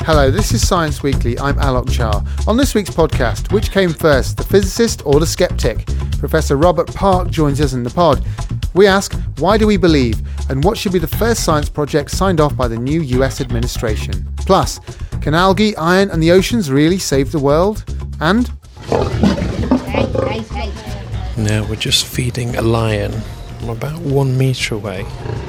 Hello, this is Science Weekly. I'm Alok Char. On this week's podcast, which came first, the physicist or the skeptic? Professor Robert Park joins us in the pod. We ask, why do we believe? And what should be the first science project signed off by the new US administration? Plus, can algae, iron and the oceans really save the world? And... Now we're just feeding a lion. I'm about 1 metre away.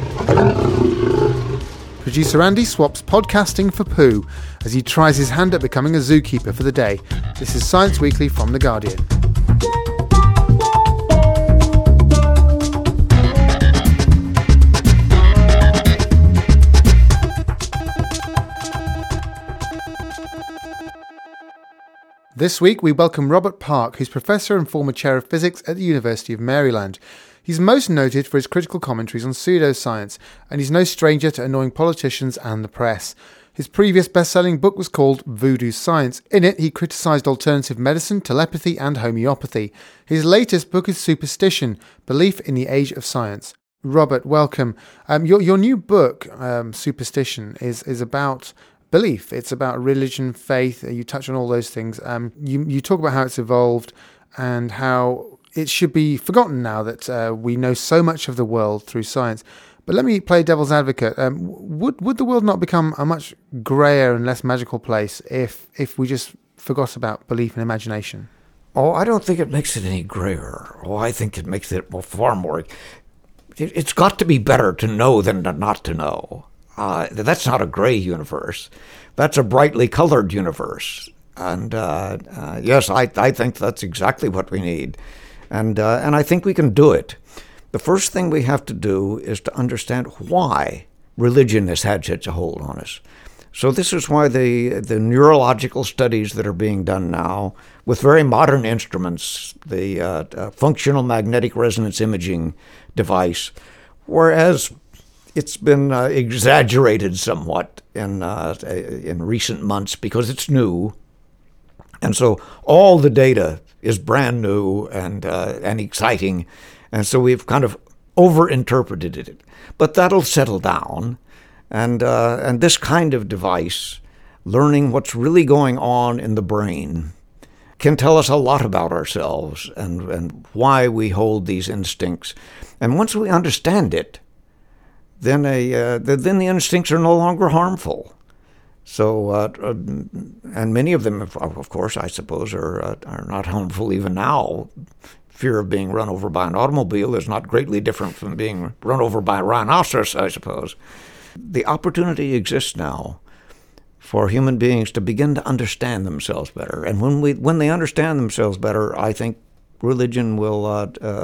Producer Andy swaps podcasting for poo as he tries his hand at becoming a zookeeper for the day. This is Science Weekly from The Guardian. This week we welcome Robert Park, who's Professor and former Chair of Physics at the University of Maryland. He's most noted for his critical commentaries on pseudoscience, and he's no stranger to annoying politicians and the press. His previous best-selling book was called Voodoo Science. In it, he criticised alternative medicine, telepathy and homeopathy. His latest book is Superstition, Belief in the Age of Science. Robert, welcome. Your new book, Superstition, is about belief. It's about religion, faith. You touch on all those things. You talk about how it's evolved and how it should be forgotten now that we know so much of the world through science. But let me play devil's advocate. Would the world not become a much greyer and less magical place if we just forgot about belief and imagination? Oh, I don't think it makes it any grayer. Oh, I think it makes it far more. It's got to be better to know than to not to know. That's not a gray universe. That's a brightly colored universe. And yes, I think that's exactly what we need. And I think we can do it. The first thing we have to do is to understand why religion has had such a hold on us. So this is why the neurological studies that are being done now with very modern instruments, the functional magnetic resonance imaging device, whereas it's been exaggerated somewhat in recent months because it's new. And so all the data is brand new and exciting, and so we've kind of overinterpreted it. But that'll settle down, and this kind of device, learning what's really going on in the brain, can tell us a lot about ourselves and why we hold these instincts. And once we understand it, then the instincts are no longer harmful. So, and many of them, of course, I suppose, are not harmful even now. Fear of being run over by an automobile is not greatly different from being run over by a rhinoceros, I suppose. The opportunity exists now for human beings to begin to understand themselves better. And when they understand themselves better, I think religion will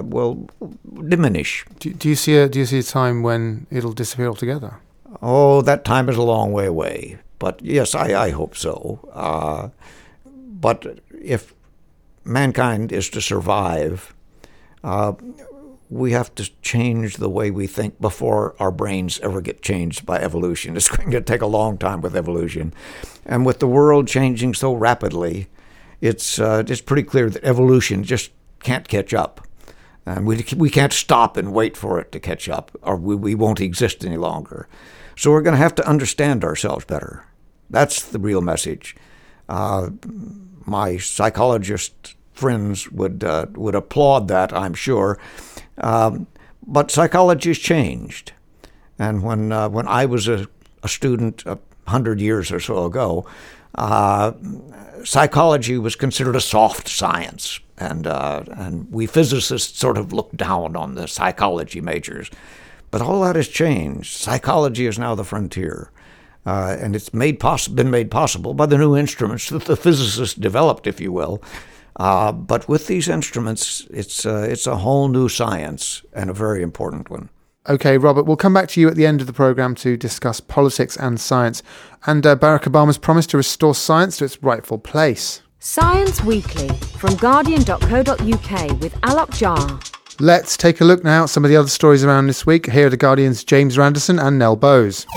diminish. Do you see a time when it'll disappear altogether? Oh, that time is a long way away. But yes, I hope so. But if mankind is to survive, we have to change the way we think before our brains ever get changed by evolution. It's going to take a long time with evolution. And with the world changing so rapidly, it's pretty clear that evolution just can't catch up. And we can't stop and wait for it to catch up, or we won't exist any longer. So we're going to have to understand ourselves better. That's the real message. My psychologist friends would applaud that, I'm sure. But psychology has changed. And when I was a student 100 years or so ago, psychology was considered a soft science. And we physicists sort of looked down on the psychology majors. But all that has changed. Psychology is now the frontier. And it's been made possible by the new instruments that the physicists developed, if you will. But with these instruments, it's a whole new science and a very important one. Okay, Robert, we'll come back to you at the end of the programme to discuss politics and science. And Barack Obama's promise to restore science to its rightful place. Science Weekly from Guardian.co.uk with Alok Jar. Let's take a look now at some of the other stories around this week. Here are The Guardian's James Randerson and Nell Bowes.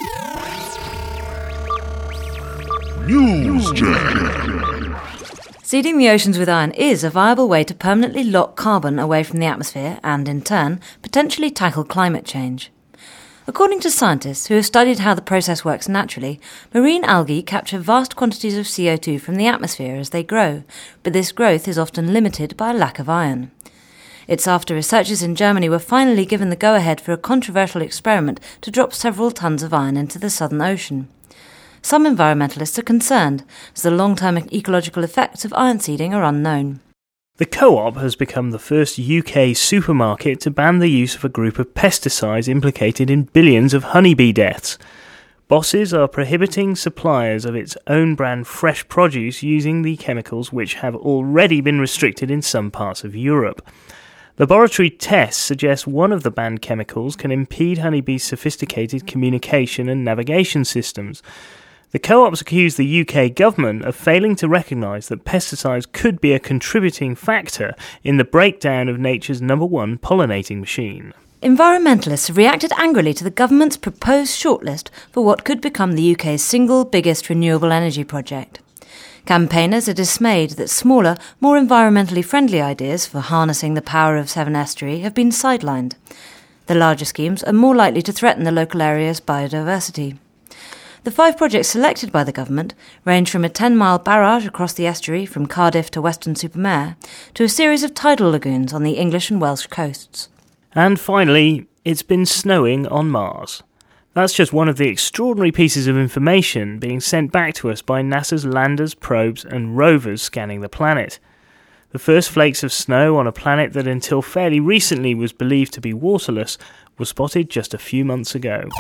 Seeding the oceans with iron is a viable way to permanently lock carbon away from the atmosphere and, in turn, potentially tackle climate change. According to scientists who have studied how the process works naturally, marine algae capture vast quantities of CO2 from the atmosphere as they grow, but this growth is often limited by a lack of iron. It's after researchers in Germany were finally given the go-ahead for a controversial experiment to drop several tons of iron into the Southern Ocean. Some environmentalists are concerned, as the long-term ecological effects of iron seeding are unknown. The Co-op has become the first UK supermarket to ban the use of a group of pesticides implicated in billions of honeybee deaths. Bosses are prohibiting suppliers of its own brand fresh produce using the chemicals which have already been restricted in some parts of Europe. Laboratory tests suggest one of the banned chemicals can impede honeybees' sophisticated communication and navigation systems. The Co-ops accuse the UK government of failing to recognise that pesticides could be a contributing factor in the breakdown of nature's number one pollinating machine. Environmentalists have reacted angrily to the government's proposed shortlist for what could become the UK's single biggest renewable energy project. Campaigners are dismayed that smaller, more environmentally friendly ideas for harnessing the power of Severn Estuary have been sidelined. The larger schemes are more likely to threaten the local area's biodiversity. The 5 projects selected by the government range from a 10-mile barrage across the estuary from Cardiff to Weston-super-Mare to a series of tidal lagoons on the English and Welsh coasts. And finally, it's been snowing on Mars. That's just one of the extraordinary pieces of information being sent back to us by NASA's landers, probes and rovers scanning the planet. The first flakes of snow on a planet that until fairly recently was believed to be waterless were spotted just a few months ago.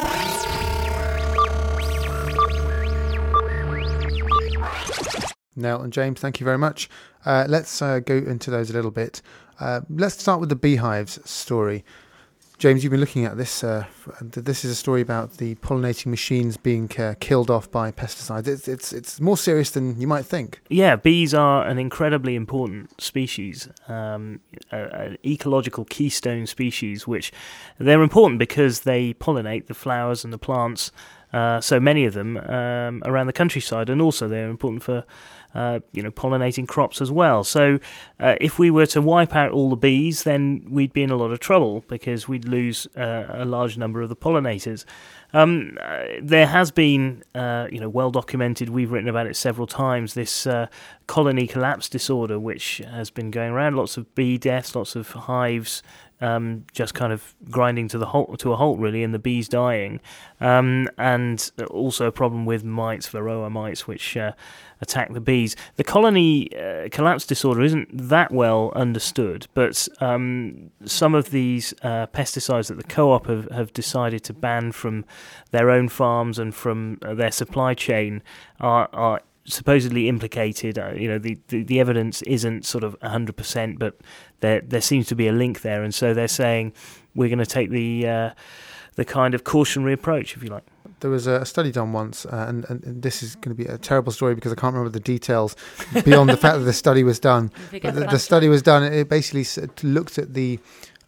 Nell and James, thank you very much. Let's go into those a little bit. Let's start with the beehives story. James, you've been looking at this. This is a story about the pollinating machines being killed off by pesticides. It's more serious than you might think. Yeah, bees are an incredibly important species, an ecological keystone species, which they're important because they pollinate the flowers and the plants, so many of them around the countryside, and also they're important for pollinating crops as well. So if we were to wipe out all the bees, then we'd be in a lot of trouble because we'd lose a large number of the pollinators. There has been, well documented, we've written about it several times, this colony collapse disorder, which has been going around, lots of bee deaths, lots of hives just kind of grinding to a halt really, and the bees dying, and also a problem with mites, varroa mites, which attack the bees. The colony collapse disorder isn't that well understood, but some of these pesticides that the Co-op have decided to ban from their own farms and from their supply chain are supposedly implicated. The evidence isn't sort of 100%, but there seems to be a link there, and so they're saying we're going to take the kind of cautionary approach, if you like. There was a study done once, and this is going to be a terrible story because I can't remember the details beyond the fact that the study was done. But the study was done. It basically looked at the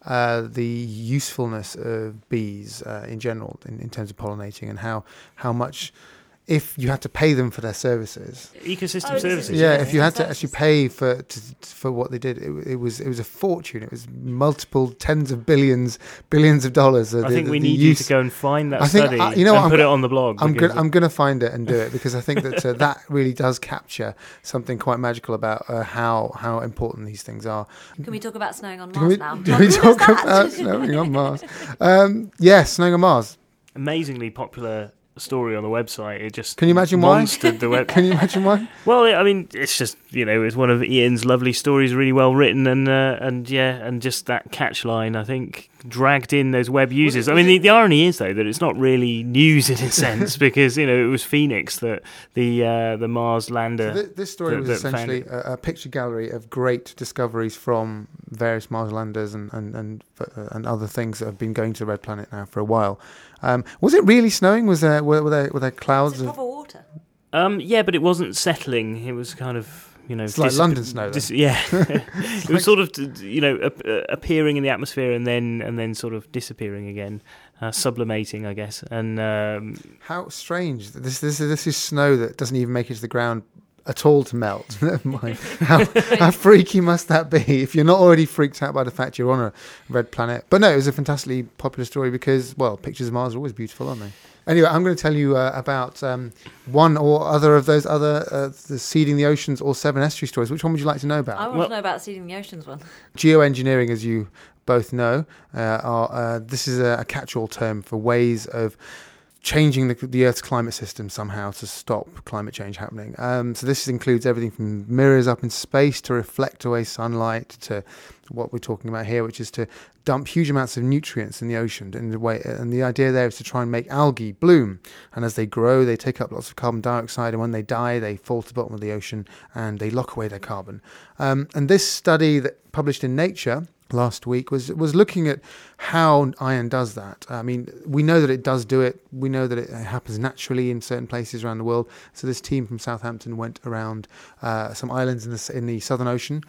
usefulness of bees in general in terms of pollinating, and how much, if you had to pay them for their services, ecosystem services. Yeah, if you had to actually pay for what they did, it was a fortune. It was multiple tens of billions of dollars. I think we need you to go and find that study and put it on the blog. I'm going to find it and do it, because I think that that really does capture something quite magical about how important these things are. Can we talk about snowing on Mars now? Do we talk about snowing on Mars? Yes, snowing on Mars. Amazingly popular story on the website. It just Can you imagine why? The web. Can you imagine why? Well, I mean, it's just, it's one of Ian's lovely stories, really well written, and just that catch line, I think, dragged in those web users. I mean, the irony is, though, that it's not really news in a sense, because, it was Phoenix that the Mars lander. So this story was essentially a picture gallery of great discoveries from various Mars landers and other things that have been going to the Red Planet now for a while. Was it really snowing? Were there clouds? Was it proper water? Yeah, but it wasn't settling. It was kind of, it's like London snow. Yeah, it was sort of, appearing in the atmosphere and then sort of disappearing again, sublimating, I guess. And how strange! This is snow that doesn't even make it to the ground at all to melt. Never mind. How freaky must that be if you're not already freaked out by the fact you're on a red planet? But no, it was a fantastically popular story because, well, pictures of Mars are always beautiful, aren't they? Anyway, I'm going to tell you about one or other of those other the Seeding the Oceans or Seven Estuary stories. Which one would you like to know about? I want to know about Seeding the Oceans one. Geoengineering, as you both know, this is a catch-all term for ways of changing the Earth's climate system somehow to stop climate change happening. So this includes everything from mirrors up in space to reflect away sunlight to what we're talking about here, which is to dump huge amounts of nutrients in the ocean in the way. And the idea there is to try and make algae bloom. And as they grow, they take up lots of carbon dioxide. And when they die, they fall to the bottom of the ocean and they lock away their carbon. And this study that published in Nature last week was looking at how iron does that. I mean, we know that it does do it. We know that it happens naturally in certain places around the world. So this team from Southampton went around some islands in the Southern Ocean,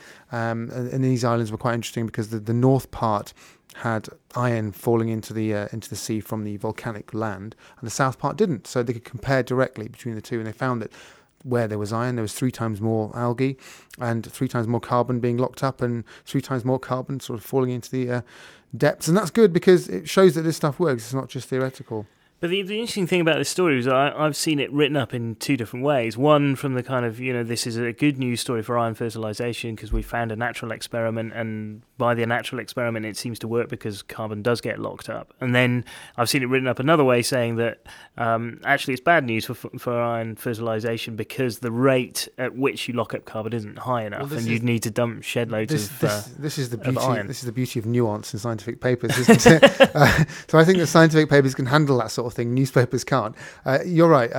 and these islands were quite interesting because the north part had iron falling into the sea from the volcanic land, and the south part didn't. So they could compare directly between the two, and they found that where there was iron, there was 3 times more algae and 3 times more carbon being locked up and 3 times more carbon sort of falling into the depths. And that's good because it shows that this stuff works. It's not just theoretical. But the interesting thing about this story is I've seen it written up in 2 different ways. One from the kind of, this is a good news story for iron fertilization because we found a natural experiment, and by the natural experiment it seems to work because carbon does get locked up. And then I've seen it written up another way saying that actually it's bad news for iron fertilization because the rate at which you lock up carbon isn't high enough, and you'd need to dump shed loads of iron. This is the beauty of nuance in scientific papers, isn't it? So I think that scientific papers can handle that sort of thing. Newspapers can't. You're right.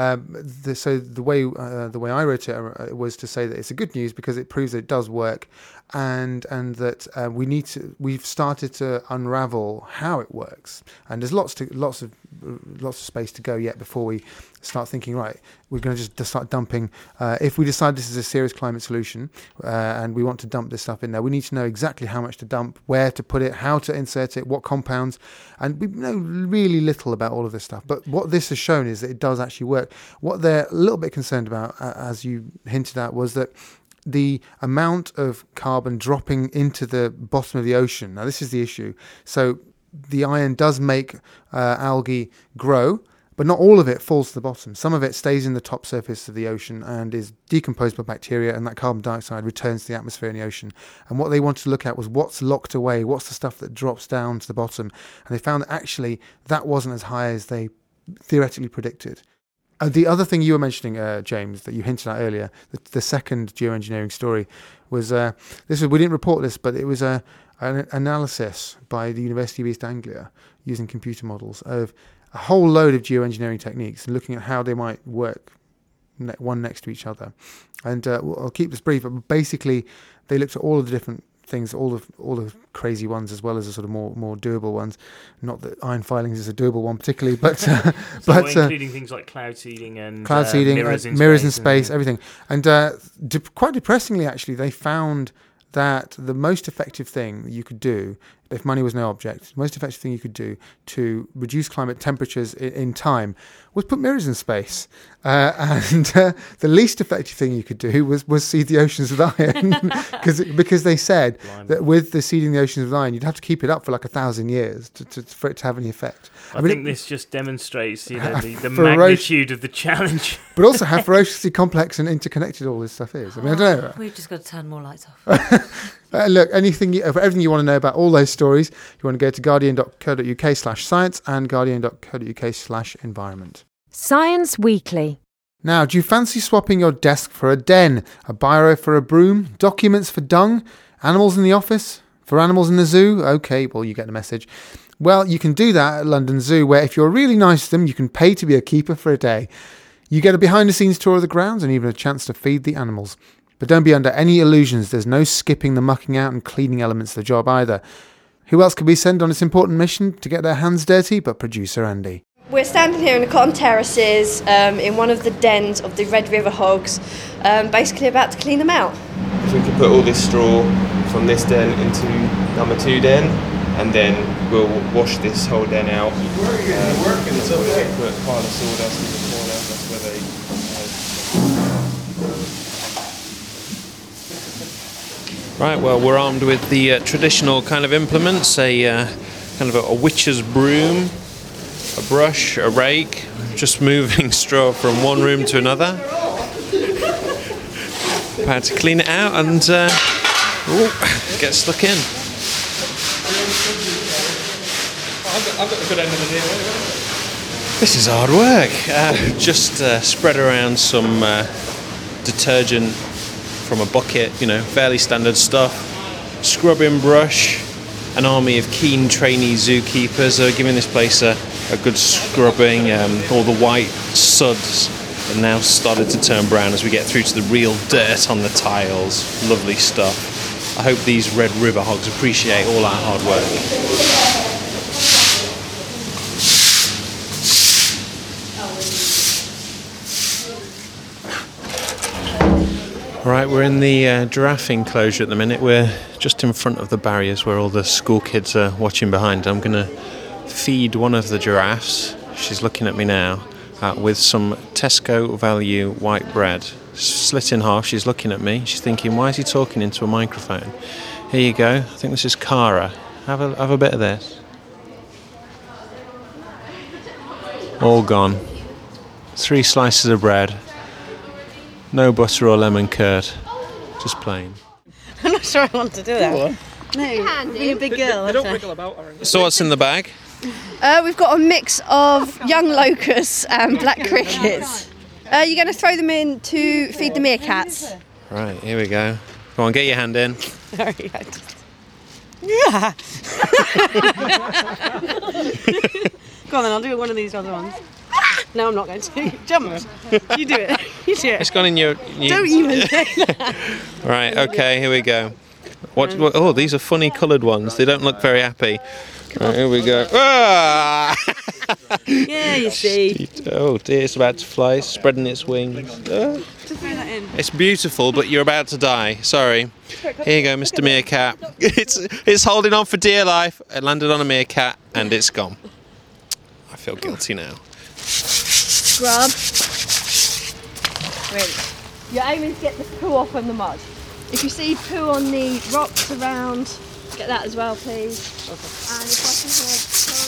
So the way I wrote it was to say that it's a good news because it proves that it does work, and that we've started to unravel how it works. And there's lots of space to go yet before we start thinking, right, we're going to just start dumping. If we decide this is a serious climate solution and we want to dump this stuff in there, we need to know exactly how much to dump, where to put it, how to insert it, what compounds. And we know really little about all of this stuff. But what this has shown is that it does actually work. What they're a little bit concerned about, as you hinted at, was that the amount of carbon dropping into the bottom of the ocean. Now, this is the issue. So the iron does make algae grow, but not all of it falls to the bottom. Some of it stays in the top surface of the ocean and is decomposed by bacteria, and that carbon dioxide returns to the atmosphere in the ocean. And what they wanted to look at was what's locked away, what's the stuff that drops down to the bottom. And they found that actually that wasn't as high as they theoretically predicted. The other thing you were mentioning, James, that you hinted at earlier, the second geoengineering story, was we didn't report this, but it was an analysis by the University of East Anglia using computer models of a whole load of geoengineering techniques and looking at how they might work one next to each other. And I'll keep this brief, but basically they looked at all of the different things, all the crazy ones as well as the sort of more doable ones. Not that iron filings is a doable one particularly, but including things like cloud seeding and mirrors in space, everything. And quite depressingly, actually, they found that the most effective thing that you could do, if money was no object, the most effective thing you could do to reduce climate temperatures in time was put mirrors in space. And the least effective thing you could do was seed the oceans with iron. because they said that with the seeding the oceans with iron, you'd have to keep it up for like 1,000 years for it to have any effect. I think this just demonstrates the magnitude of the challenge. But also how ferociously complex and interconnected all this stuff is. I mean, I don't know. We've just got to turn more lights off. Look, everything you want to know about all those stories, you want to go to guardian.co.uk/science and guardian.co.uk/environment. Science Weekly. Now, do you fancy swapping your desk for a den, a biro for a broom, documents for dung, animals in the office for animals in the zoo? Okay, well, you get the message. Well, you can do that at London Zoo, where if you're really nice to them, you can pay to be a keeper for a day. You get a behind-the-scenes tour of the grounds and even a chance to feed the animals. But don't be under any illusions. There's no skipping the mucking out and cleaning elements of the job either. Who else could we send on this important mission to get their hands dirty but producer Andy? We're standing here in the cotton terraces in one of the dens of the Red River hogs, basically about to clean them out. So we could put all this straw from this den into number 2 den, and then we'll wash this whole den out. That's where they put a pile of sawdust in the corner. That's where they Right, well, we're armed with the traditional kind of implements, a kind of a witch's broom, a brush, a rake, just moving straw from one room to another. About to clean it out and get stuck in. I've got the good end of the deal. This is hard work. Just spread around some detergent from a bucket, fairly standard stuff. Scrubbing brush. An army of keen trainee zookeepers are giving this place a good scrubbing. All the white suds have now started to turn brown as we get through to the real dirt on the tiles. Lovely stuff. I hope these Red River hogs appreciate all our hard work. Right, we're in the giraffe enclosure at the minute. We're just in front of the barriers where all the school kids are watching behind. I'm going to feed one of the giraffes. She's looking at me now with some Tesco value white bread. Slit in half, she's looking at me. She's thinking, why is he talking into a microphone? Here you go. I think this is Cara. Have a bit of this. All gone. 3 slices of bread. No butter or lemon curd, just plain. I'm not sure I want to do that. No, being a big girl. They don't wriggle about. So what's in the bag? We've got a mix of young locusts and black crickets. You're going to throw them in to feed the meerkats. Right, here we go. Come on, get your hand in. Sorry, yeah. Go on then, I'll do one of these other ones. No, I'm not going to. Jump. You do it. You do it. It's gone in your... Don't even say that. Right, okay, here we go. What? Oh, these are funny coloured ones. They don't look very happy. Right, here we go. Ah! Yeah, you see. Oh dear, it's about to fly, spreading its wings. Just throw that in. It's beautiful, but you're about to die. Sorry. Here you go, Mr. Meerkat. It's holding on for dear life. It landed on a meerkat, and it's gone. I feel guilty now. Scrub. Really. You're aiming to get the poo off on the mud. If you see poo on the rocks around, get that as well, please. Okay. And if I can have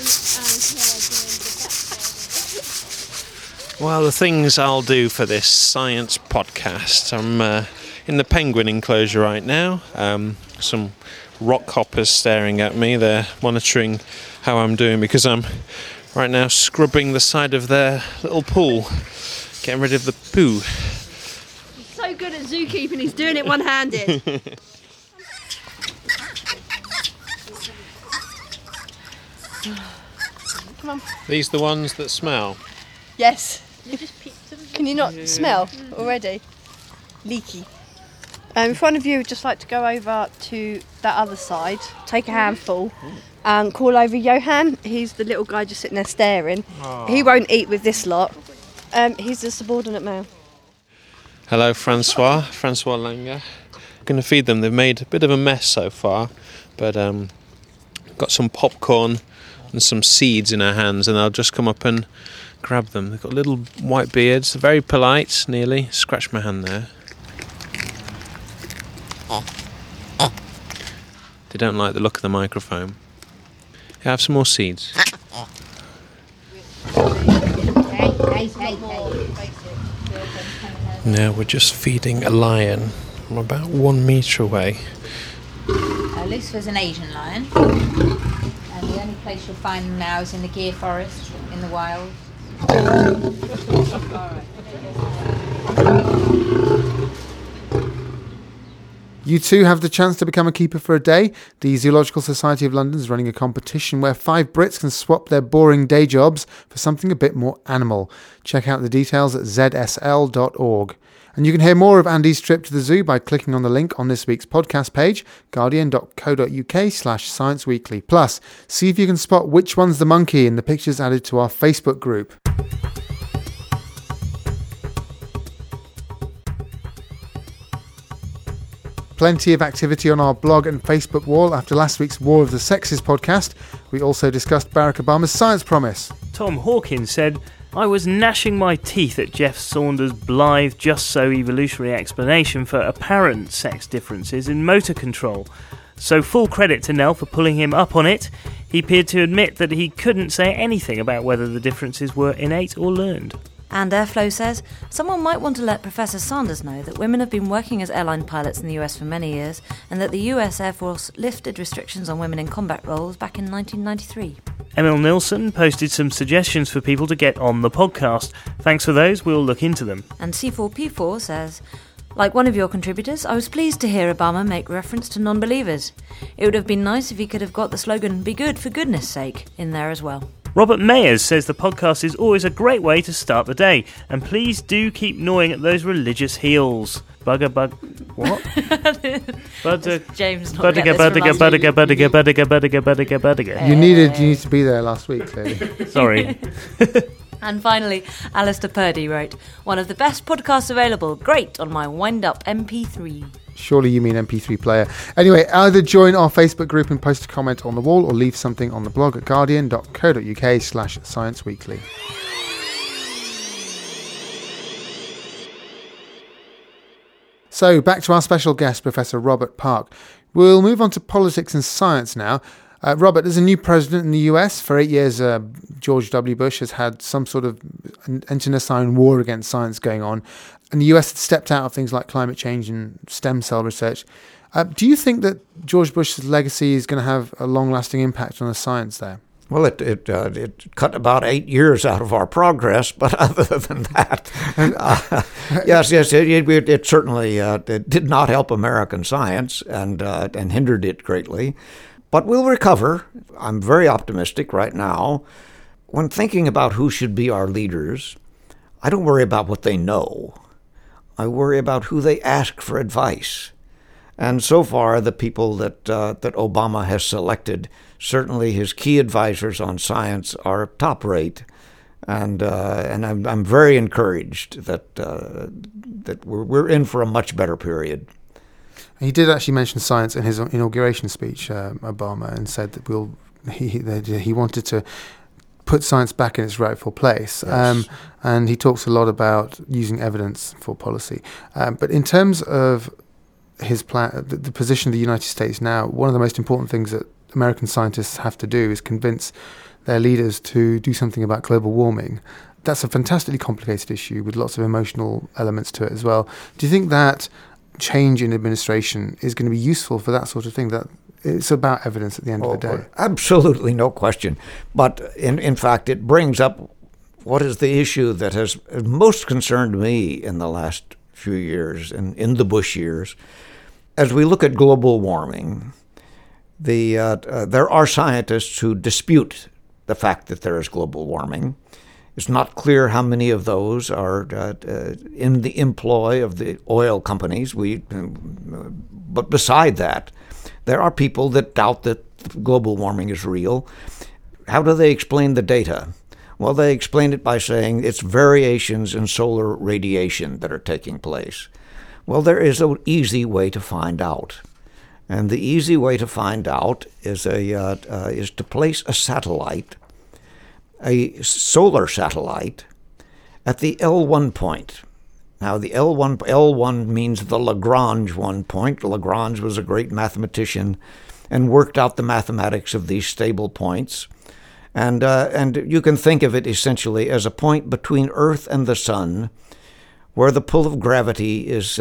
Well, the things I'll do for this science podcast. I'm in the penguin enclosure right now. Some rock hoppers staring at me. They're monitoring how I'm doing because I'm right now scrubbing the side of their little pool, getting rid of the poo. He's so good at zookeeping, he's doing it one-handed. Come on. These the ones that smell? Yes. Can you not smell already? Leaky. If one of you would just like to go over to that other side, take a handful and call over Johan. He's the little guy just sitting there staring. Aww. He won't eat with this lot. He's a subordinate male. Hello, Francois Langer. I'm going to feed them. They've made a bit of a mess so far, but got some popcorn and some seeds in our hands, and they'll just come up and grab them. They've got little white beards, very polite, nearly. Scratched my hand there. They don't like the look of the microphone. Have some more seeds. Now we're just feeding a lion. I'm about 1 metre away. Lucifer's an Asian lion, and the only place you'll find them now is in the Gir Forest, in the wild. You too have the chance to become a keeper for a day. The Zoological Society of London is running a competition where 5 Brits can swap their boring day jobs for something a bit more animal. Check out the details at zsl.org. And you can hear more of Andy's trip to the zoo by clicking on the link on this week's podcast page, guardian.co.uk/Science Weekly. Plus, see if you can spot which one's the monkey in the pictures added to our Facebook group. plenty of activity on our blog and Facebook wall after last week's War of the Sexes podcast. We also discussed Barack Obama's science promise. Tom Hawkins said, I was gnashing my teeth at Jeff Saunders' blithe, just so evolutionary explanation for apparent sex differences in motor control. So full credit to Nell for pulling him up on it. He appeared to admit that he couldn't say anything about whether the differences were innate or learned. And Airflow says, someone might want to let Professor Sanders know that women have been working as airline pilots in the US for many years, and that the US Air Force lifted restrictions on women in combat roles back in 1993. Emil Nilsson posted some suggestions for people to get on the podcast. Thanks for those, we'll look into them. And C4P4 says, like one of your contributors, I was pleased to hear Obama make reference to non-believers. It would have been nice if he could have got the slogan, be good for goodness sake, in there as well. Robert Mayers says the podcast is always a great way to start the day, and please do keep gnawing at those religious heels. What? James not Buddiga. You need to be there last week, clearly. Sorry. And finally, Alistair Purdy wrote, one of the best podcasts available, great on my wind-up MP3. Surely you mean MP3 player. Anyway, either join our Facebook group and post a comment on the wall or leave something on the blog at guardian.co.uk/scienceweekly. So, back to our special guest, Professor Robert Park. We'll move on to politics and science now. Robert, there's a new president in the US. For 8 years, George W. Bush has had some sort of internecine war against science going on. And the US had stepped out of things like climate change and stem cell research. Do you think that George Bush's legacy is going to have a long-lasting impact on the science there? Well, it cut about 8 years out of our progress, but other than that, yes, it certainly it did not help American science and hindered it greatly. But we'll recover. I'm very optimistic right now. When thinking about who should be our leaders, I don't worry about what they know. I worry about who they ask for advice. And so far, the people that Obama has selected, certainly his key advisors on science, are top rate. And I'm very encouraged that we're in for a much better period. He did actually mention science in his inauguration speech, Obama, and said that he wanted to put science back in its rightful place. Yes. And he talks a lot about using evidence for policy. But in terms of his plan, the position of the United States now, one of the most important things that American scientists have to do is convince their leaders to do something about global warming. That's a fantastically complicated issue with lots of emotional elements to it as well. Do you think that change in administration is going to be useful for that sort of thing? That it's about evidence at the end of the day. Absolutely, no question. But in fact, it brings up what is the issue that has most concerned me in the last few years, in the Bush years. As we look at global warming, there are scientists who dispute the fact that there is global warming. It's not clear how many of those are in the employ of the oil companies. But beside that, there are people that doubt that global warming is real. How do they explain the data? Well, they explain it by saying it's variations in solar radiation that are taking place. Well, there is an easy way to find out. And the easy way to find out is to place a satellite, a solar satellite, at the L1 point. Now, the L1 means the Lagrange 1 point. Lagrange was a great mathematician and worked out the mathematics of these stable points. And you can think of it essentially as a point between Earth and the Sun, where the pull of gravity is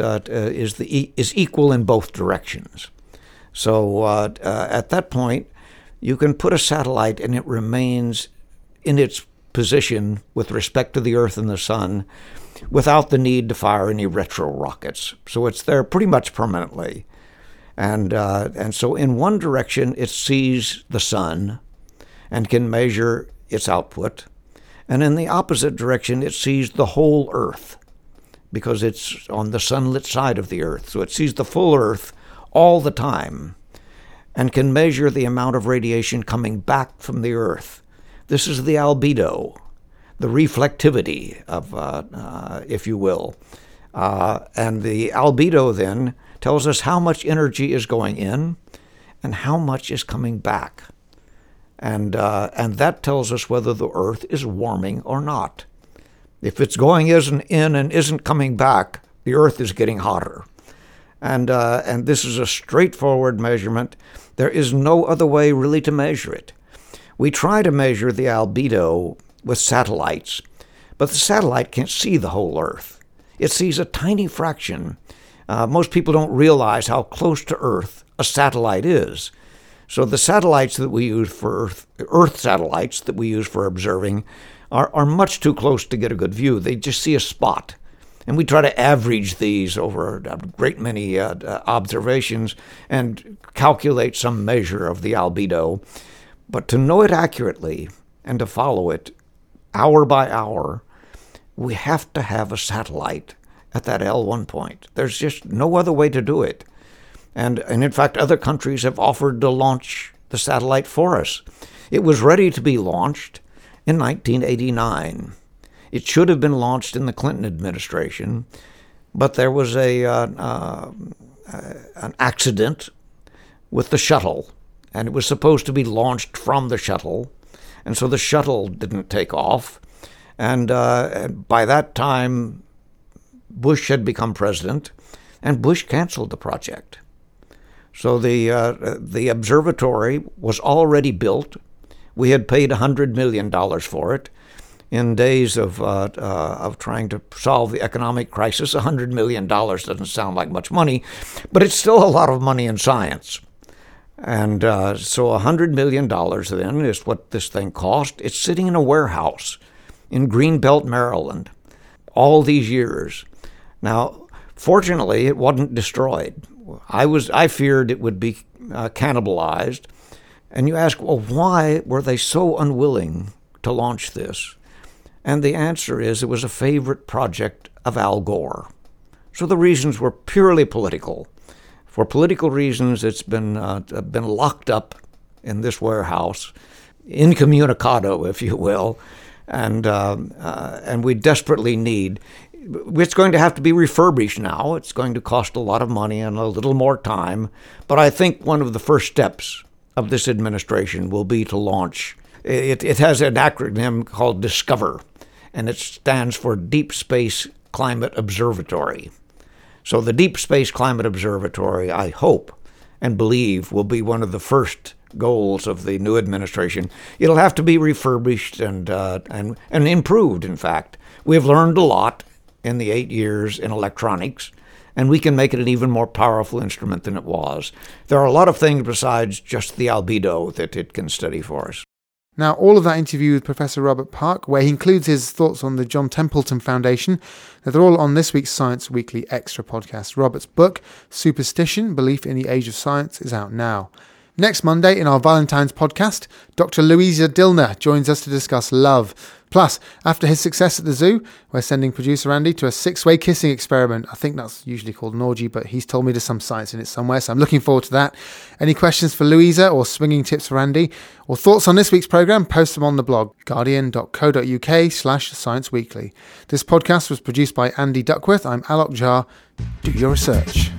equal in both directions. So at that point, you can put a satellite and it remains in its position with respect to the Earth and the Sun without the need to fire any retro rockets. So it's there pretty much permanently. And so in one direction, it sees the Sun and can measure its output. And in the opposite direction, it sees the whole Earth because it's on the sunlit side of the Earth. So it sees the full Earth all the time and can measure the amount of radiation coming back from the Earth. This is the albedo, the reflectivity of, if you will. And the albedo then tells us how much energy is going in and how much is coming back. And that tells us whether the Earth is warming or not. If it's going in and isn't coming back, the Earth is getting hotter. And this is a straightforward measurement. There is no other way really to measure it. We try to measure the albedo with satellites, but the satellite can't see the whole Earth. It sees a tiny fraction. Most people don't realize how close to Earth a satellite is. So the satellites that we use for Earth satellites that we use for observing are much too close to get a good view. They just see a spot. And we try to average these over a great many observations and calculate some measure of the albedo. But to know it accurately and to follow it hour by hour, we have to have a satellite at that L1 point. There's just no other way to do it. And in fact, other countries have offered to launch the satellite for us. It was ready to be launched in 1989. It should have been launched in the Clinton administration, but there was an accident with the shuttle, and it was supposed to be launched from the shuttle, and so the shuttle didn't take off. And by that time, Bush had become president, and Bush canceled the project. So the observatory was already built. We had paid $100 million for it. In days of trying to solve the economic crisis, $100 million doesn't sound like much money, but it's still a lot of money in science. And so $100 million then is what this thing cost. It's sitting in a warehouse in Greenbelt, Maryland, all these years. Now, fortunately, it wasn't destroyed. I feared it would be cannibalized. And you ask, well, why were they so unwilling to launch this? And the answer is it was a favorite project of Al Gore. So the reasons were purely political. For political reasons, it's been locked up in this warehouse, incommunicado, if you will, and we desperately need. It's going to have to be refurbished now. It's going to cost a lot of money and a little more time. But I think one of the first steps of this administration will be to launch. It has an acronym called DISCOVER, and it stands for Deep Space Climate Observatory. So the Deep Space Climate Observatory, I hope and believe, will be one of the first goals of the new administration. It'll have to be refurbished and improved, in fact. We've learned a lot in the 8 years in electronics, and we can make it an even more powerful instrument than it was. There are a lot of things besides just the albedo that it can study for us. Now, all of that interview with Professor Robert Park, where he includes his thoughts on the John Templeton Foundation, they're all on this week's Science Weekly Extra podcast. Robert's book, Superstition, Belief in the Age of Science, is out now. Next Monday in our Valentine's podcast, Dr. Louisa Dillner joins us to discuss love. Plus, after his success at the zoo, we're sending producer Andy to a 6-way kissing experiment. I think that's usually called an orgy, but he's told me there's some science in it somewhere, so I'm looking forward to that. Any questions for Louisa or swinging tips for Andy or thoughts on this week's programme, post them on the blog, guardian.co.uk/Science Weekly. This podcast was produced by Andy Duckworth. I'm Alok Jha. Do your research.